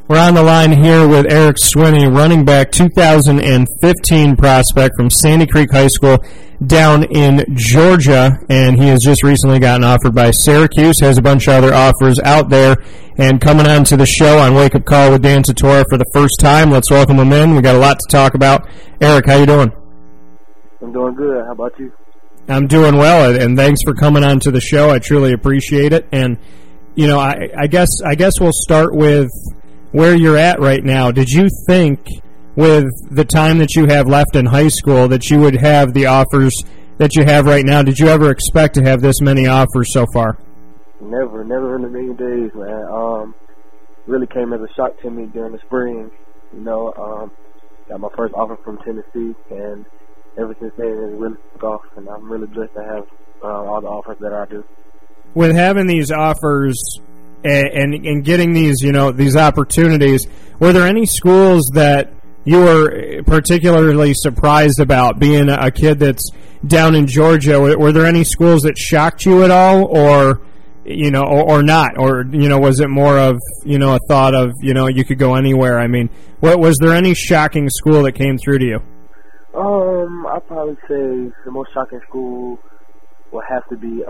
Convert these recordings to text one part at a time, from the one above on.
We're on the line here with Eric Swinney, running back, 2015 prospect from Sandy Creek High School down in Georgia, and he has just recently gotten offered by Syracuse, has a bunch of other offers out there, and coming on to the show on Wake Up Call with Dan Tortora for the first time. Let's welcome him in. We got a lot to talk about. Eric, how you doing? I'm doing good. How about you? I'm doing well, and thanks for coming on to the show. I truly appreciate it. And, you know, I guess we'll start with where you're at right now. Did you think with the time that you have left in high school that you would have the offers that you have right now? Did you ever expect to have this many offers so far? Never in a million days, man. Really came as a shock to me during the spring. You know, got my first offer from Tennessee, and ever since then it really took off, and I'm really blessed to have all the offers that I do. With having these offers and getting these, you know, these opportunities, were there any schools that you were particularly surprised about, being a kid that's down in Georgia? Were there any schools that shocked you at all, or, you know, or not? Or, you know, was it more of, you know, a thought of, you know, you could go anywhere? I mean, was there any shocking school that came through to you? I'd probably say the most shocking school will have to be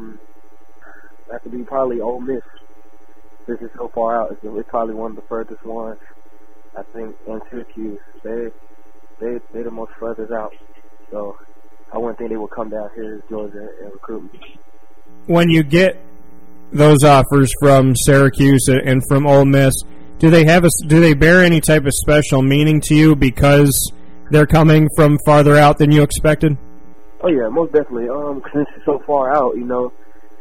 probably Ole Miss. This is so far out. It's probably one of the furthest ones, I think, and Syracuse. They're the most furthest out. So I wouldn't think they would come down here to Georgia and recruit me. When you get those offers from Syracuse and from Ole Miss, do they bear any type of special meaning to you because they're coming from farther out than you expected? Oh yeah, most definitely. Since it's so far out, you know,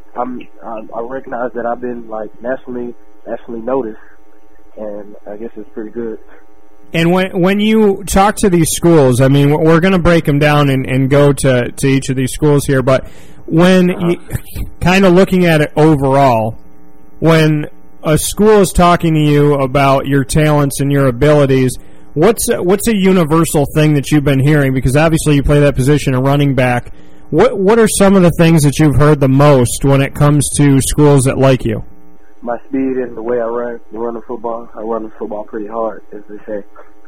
I recognize that I've been like nationally noticed, and I guess it's pretty good. And when you talk to these schools, I mean, we're going to break them down and go to each of these schools here, but when you kind of looking at it overall, when a school is talking to you about your talents and your abilities, what's a universal thing that you've been hearing? Because obviously you play that position of running back. What are some of the things that you've heard the most when it comes to schools that like you? My speed and the way I run the football. I run the football pretty hard, as they say.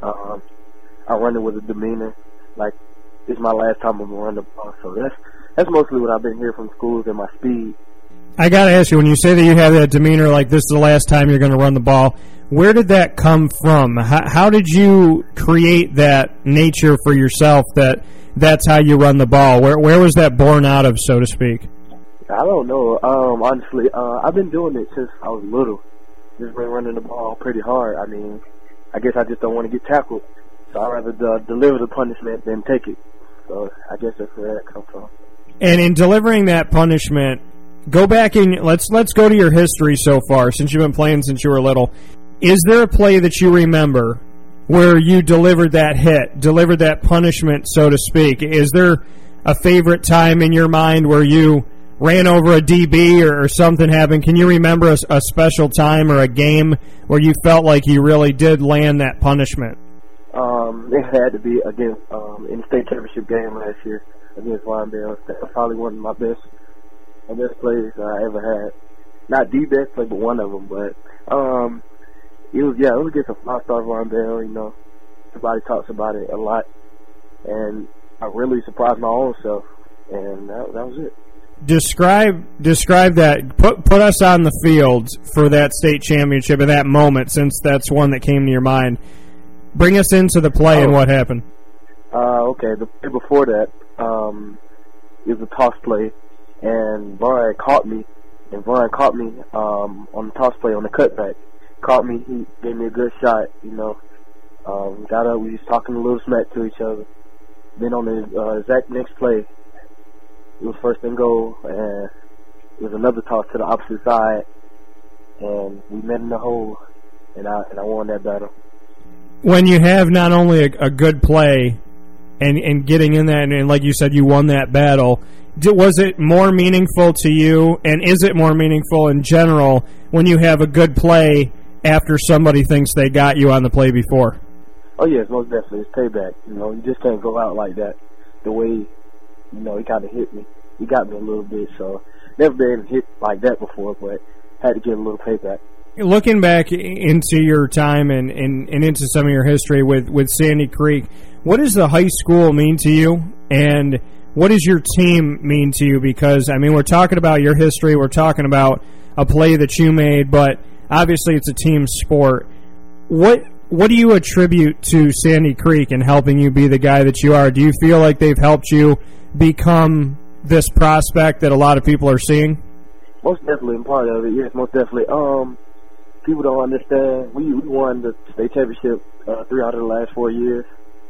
I run it with a demeanor like it's my last time I'm going to run the ball. So that's mostly what I've been hearing from schools, and my speed. I got to ask you, when you say that you have that demeanor like this is the last time you're going to run the ball, where did that come from? How did you create that nature for yourself that's how you run the ball? Where was that born out of, so to speak? I don't know. Honestly, I've been doing it since I was little. Just been running the ball pretty hard. I mean, I guess I just don't want to get tackled, so I'd rather deliver the punishment than take it. So I guess that's where that comes from. And in delivering that punishment, go back and let's go to your history so far, since you've been playing since you were little. Is there a play that you remember where you delivered that hit, delivered that punishment, so to speak? Is there a favorite time in your mind where you ran over a DB or something happened? Can you remember a special time or a game where you felt like you really did land that punishment? It had to be against in the state championship game last year against Lawndale. That was probably one of my best plays I ever had. Not the best play, but one of them. But it was against a five-star Lawndale. You know, everybody talks about it a lot, and I really surprised my own self, and that was it. Describe that. Put us on the field for that state championship at that moment, since that's one that came to your mind. Bring us into the play and what happened. Okay, the play before that, it was a toss play, and Brian caught me on the toss play on the cutback. Caught me, he gave me a good shot, you know. Got up, we was talking a little smack to each other. Then on the exact next play, it was first and goal, and it was another toss to the opposite side, and we met in the hole, and I won that battle. When you have not only a good play and getting in that, and like you said, you won that battle, was it more meaningful to you, and is it more meaningful in general when you have a good play after somebody thinks they got you on the play before? Oh, yes, most definitely. It's payback. You know, you just can't go out like that. The way, you know, he kind of hit me. He got me a little bit, so never been hit like that before, but had to get a little payback. looking back into your time and into some of your history with Sandy Creek, what does the high school mean to you, and what does your team mean to you? Because, I mean, we're talking about your history, we're talking about a play that you made, but obviously it's a team sport. What do you attribute to Sandy Creek in helping you be the guy that you are? Do you feel like they've helped you become this prospect that a lot of people are seeing? Most definitely, I'm part of it. Yes, most definitely. People don't understand. We won the state championship 3 out of the last 4 years,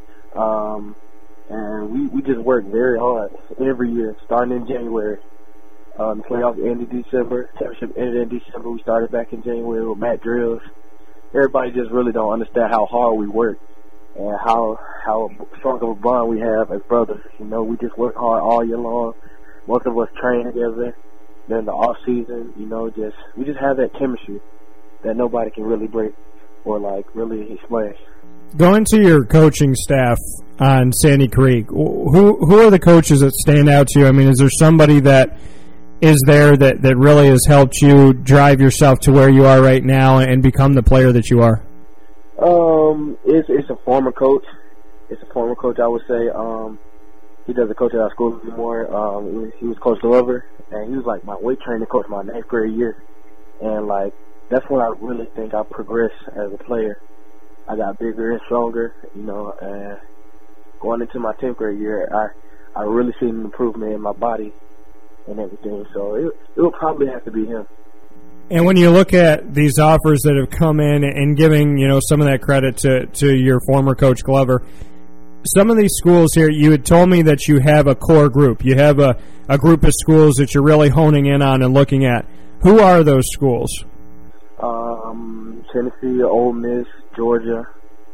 and we just work very hard every year, starting in January. The playoffs ended in December. Championship ended in December. We started back in January with Matt Drills. Everybody just really don't understand how hard we work and how strong of a bond we have as brothers. You know, we just work hard all year long. Most of us train together. Then the off season, you know, we just have that chemistry that nobody can really break or like really explain. Going to your coaching staff on Sandy Creek, who are the coaches that stand out to you? I mean, is there somebody that is there that really has helped you drive yourself to where you are right now and become the player that you are? It's a former coach. It's a former coach, I would say. He doesn't coach at our school anymore. He was Coach Glover, and he was like my weight training coach my 9th grade year. And like that's when I really think I progressed as a player. I got bigger and stronger, you know, and going into my 10th grade year, I really seen an improvement in my body and everything. So it would probably have to be him. And when you look at these offers that have come in and giving, you know, some of that credit to your former coach Glover, some of these schools here, you had told me that you have a core group. You have a group of schools that you're really honing in on and looking at. Who are those schools? Tennessee, Ole Miss, Georgia,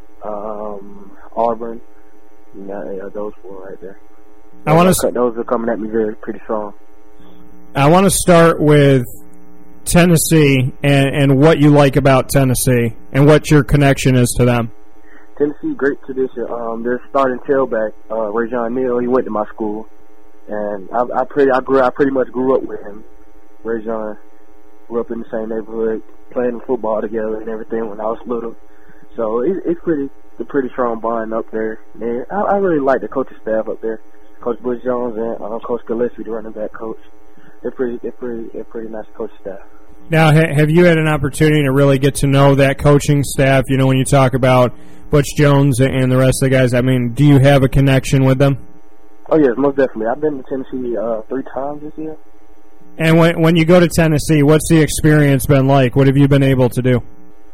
Auburn. Yeah, those four right there. Those are coming at me pretty strong. I want to start with Tennessee and what you like about Tennessee and what your connection is to them. Tennessee, great tradition. Their starting tailback, Rajon Neal, he went to my school, and I pretty much grew up with him. Rajon grew up in the same neighborhood, playing football together and everything when I was little. So it's a pretty strong bond up there. And I really like the coaching staff up there, Coach Bush Jones and Coach Gillespie, the running back coach. They're pretty nice coaching staff. Now, have you had an opportunity to really get to know that coaching staff? You know, when you talk about Butch Jones and the rest of the guys, I mean, do you have a connection with them? Oh, yes, most definitely. I've been to Tennessee 3 times this year. And when you go to Tennessee, what's the experience been like? What have you been able to do?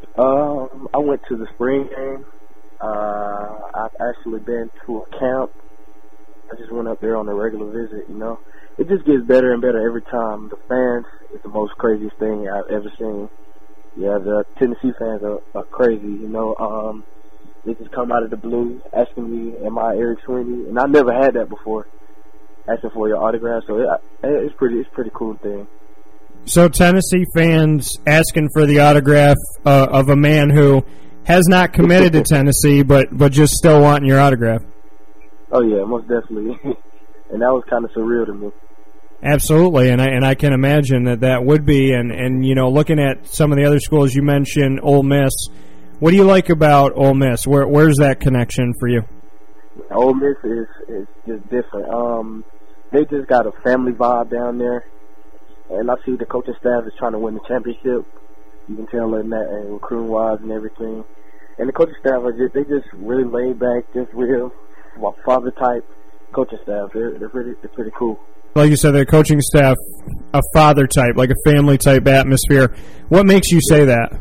I went to the spring game. I've actually been to a camp. I just went up there on a regular visit, you know. It just gets better and better every time. The fans is the most craziest thing I've ever seen. Yeah, the Tennessee fans are crazy, you know. They just come out of the blue asking me, am I Eric Sweeney? And I never had that before, asking for your autograph. So it's pretty cool thing. So Tennessee fans asking for the autograph of a man who has not committed to Tennessee, but just still wanting your autograph. Oh yeah, most definitely. And that was kind of surreal to me. Absolutely, and I can imagine that would be. And you know, looking at some of the other schools you mentioned, Ole Miss. What do you like about Ole Miss? Where's that connection for you? Ole Miss is just different. They just got a family vibe down there, and I see the coaching staff is trying to win the championship. You can tell in that, and recruiting wise and everything. And the coaching staff they just really laid back, just real father type coaching staff. They're pretty cool. Like you said, their coaching staff, a father type, like a family type atmosphere. What makes you say that?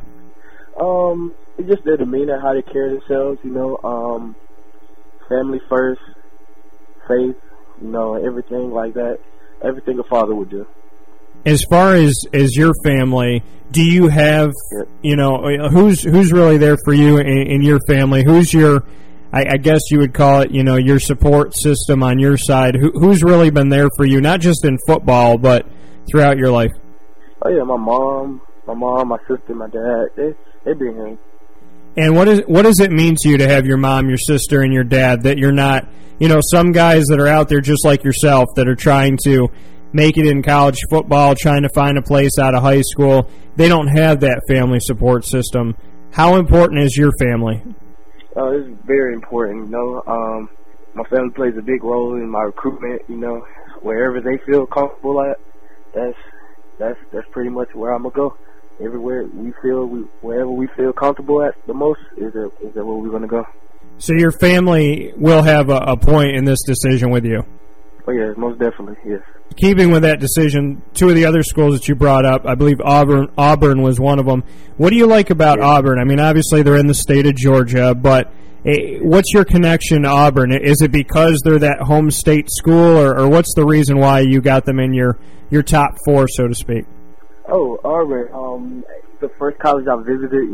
It's just their demeanor, how they carry themselves, you know, family first, faith, you know, everything like that. Everything a father would do. As far as your family, do you have, you know, who's really there for you in your family? Who's your, I guess you would call it, you know, your support system on your side? Who's really been there for you, not just in football, but throughout your life? Oh, yeah, my mom, my sister, my dad, they've been here. And what does it mean to you to have your mom, your sister, and your dad, that you're not, you know, some guys that are out there just like yourself that are trying to make it in college football, trying to find a place out of high school. They don't have that family support system. How important is your family? It's very important, my family plays a big role in my recruitment, wherever they feel comfortable at, that's pretty much where I'm gonna go. Everywhere wherever we feel comfortable at the most is where we're gonna go. So your family will have a point in this decision with you? Oh yeah, most definitely, yes. Keeping with that decision, two of the other schools that you brought up, I believe Auburn was one of them. What do you like about Auburn? I mean, obviously they're in the state of Georgia, but what's your connection to Auburn? Is it because they're that home state school, or what's the reason why you got them in your top four, so to speak? Oh, Auburn. The first college I visited,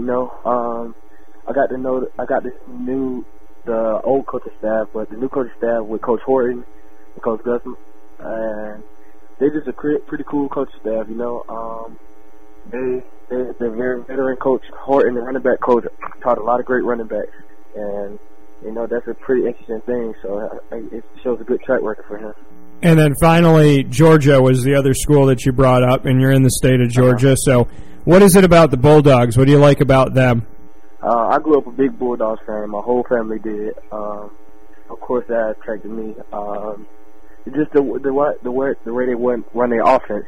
I got to know the old coaching staff, but the new coaching staff with Coach Horton and Coach Gusman, and they're just a pretty cool coaching staff, They're very veteran. Coach Horton, the running back coach, taught a lot of great running backs, and that's a pretty interesting thing. So it shows a good track record for him. And then finally, Georgia was the other school that you brought up, and you're in the state of Georgia. So what is it about the Bulldogs? What do you like about them? I grew up a big Bulldogs fan. My whole family did. Of course, that attracted me. Just the way they run their offense,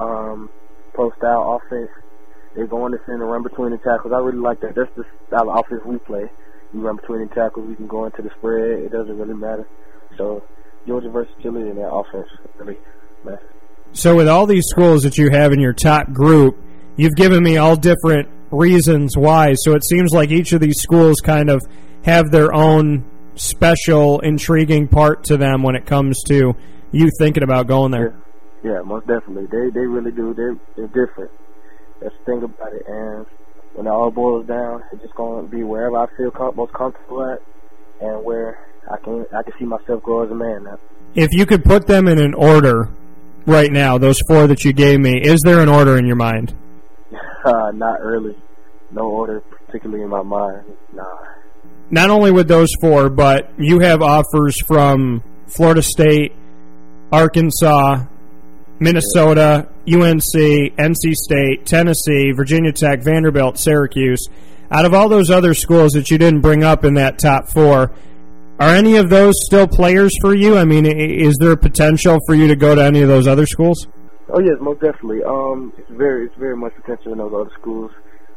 pro style offense. They go in the center, run between the tackles. I really like that. That's the style of offense we play. We run between the tackles. We can go into the spread. It doesn't really matter. So Georgia versatility in that offense really matters. So with all these schools that you have in your top group, you've given me all different reasons why. So it seems like each of these schools kind of have their own special, intriguing part to them when it comes to you thinking about going there. Yeah, most definitely. They really do. They're different. That's the thing about it. And when it all boils down, it's just going to be wherever I feel most comfortable at, and where I can see myself grow as a man now. If you could put them in an order right now, those four that you gave me, is there an order in your mind? Not really. No order particularly in my mind. Nah. Not only with those four, but you have offers from Florida State, Arkansas, Minnesota, UNC, NC State, Tennessee, Virginia Tech, Vanderbilt, Syracuse. Out of all those other schools that you didn't bring up in that top four, are any of those still players for you? I mean, is there a potential for you to go to any of those other schools? Oh yes, most definitely. It's very much potential in those other schools.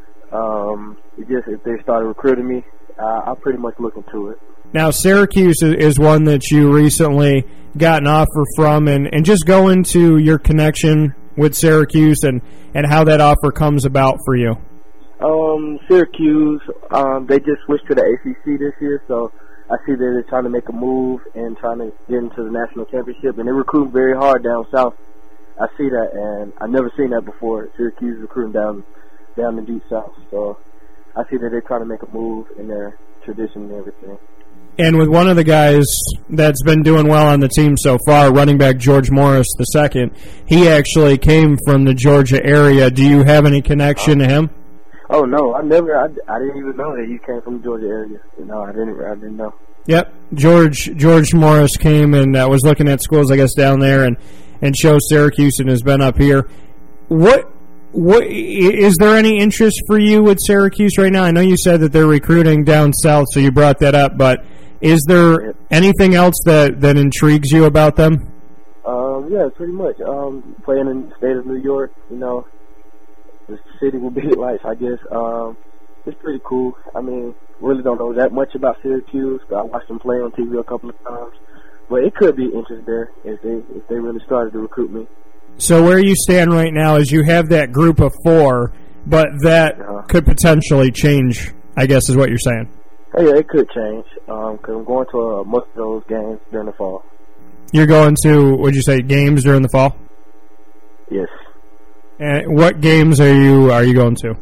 If they started recruiting me, I'll pretty much look into it. Now, Syracuse is one that you recently got an offer from, and just go into your connection with Syracuse and how that offer comes about for you. Syracuse, they just switched to the ACC this year, so I see that they're trying to make a move and trying to get into the national championship, and they're recruiting very hard down south. I see that, and I've never seen that before. Syracuse recruiting down the deep south, so I see that they're trying to make a move in their tradition and everything. And with one of the guys that's been doing well on the team so far, running back George Morris II, he actually came from the Georgia area. Do you have any connection to him? Oh no, I didn't even know that he came from the Georgia area. No, I didn't know. Yep, George Morris came and was looking at schools, I guess, down there and chose Syracuse and has been up here. What is there any interest for you with Syracuse right now? I know you said that they're recruiting down south, so you brought that up, but is there anything else that intrigues you about them? Yeah, pretty much. Playing in the state of New York, the city will be life, I guess. It's pretty cool. I mean, really don't know that much about Syracuse, but I watched them play on TV a couple of times. But it could be interest there if they really started to recruit me. So where you stand right now is you have that group of four, but that could potentially change, I guess is what you're saying. Oh, yeah, it could change because I'm going to most of those games during the fall. You're going to, would you say, games during the fall? Yes. And what games are you going to?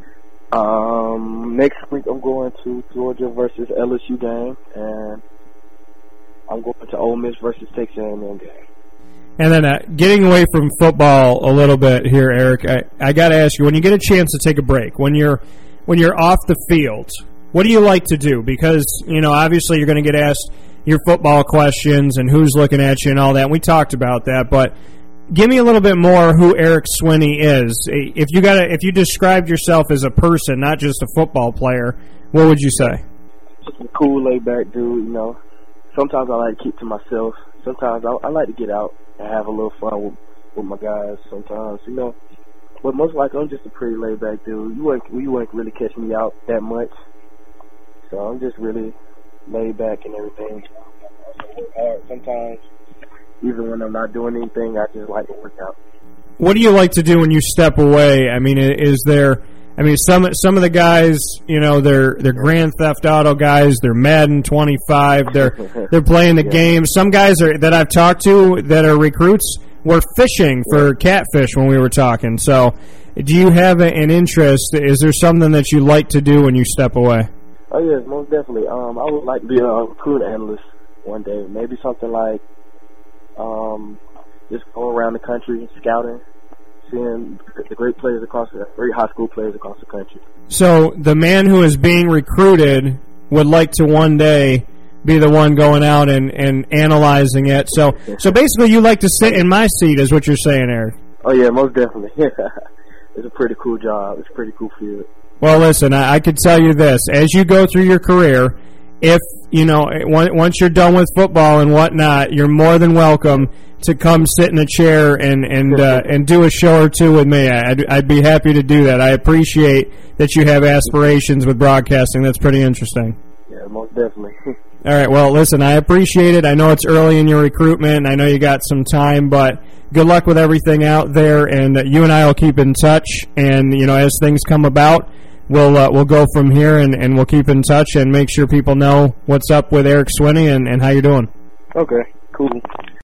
Next week I'm going to Georgia versus LSU game, and I'm going to Ole Miss versus Texas A&M game. And then getting away from football a little bit here, Eric, I got to ask you, when you get a chance to take a break, when you're off the field, what do you like to do? Because, obviously you're going to get asked your football questions and who's looking at you and all that. And we talked about that, but give me a little bit more who Eric Swinney is. If you described yourself as a person, not just a football player, what would you say? Just a cool, laid-back dude, you know. Sometimes I like to keep to myself. Sometimes I like to get out and have a little fun with my guys sometimes, you know. But most likely I'm just a pretty laid-back dude. You wouldn't really catch me out that much. So I'm just really laid back and everything. I work hard sometimes. Even when I'm not doing anything, I just like to work out. What do you like to do when you step away? I mean, some of the guys, you know, they're Grand Theft Auto guys. They're Madden 25. They're playing the game. Some guys that I've talked to that are recruits were fishing for catfish when we were talking. So, do you have an interest? Is there something that you like to do when you step away? Oh yes, most definitely. I would like to be a recruit analyst one day. Maybe something like just go around the country scouting, seeing the great high school players across the country. So the man who is being recruited would like to one day be the one going out and analyzing it. So basically you like to sit in my seat is what you're saying, Eric. Oh yeah, most definitely. It's a pretty cool job. It's a pretty cool field. Well, listen, I could tell you this. As you go through your career, if, you know, once you're done with football and whatnot, you're more than welcome to come sit in a chair and do a show or two with me. I'd be happy to do that. I appreciate that you have aspirations with broadcasting. That's pretty interesting. Yeah, most definitely. All right, well, listen, I appreciate it. I know it's early in your recruitment. I know you got some time, but good luck with everything out there, and you and I will keep in touch. And, you know, as things come about, we'll go from here, and we'll keep in touch and make sure people know what's up with Eric Swinney and how you're doing. Okay, cool.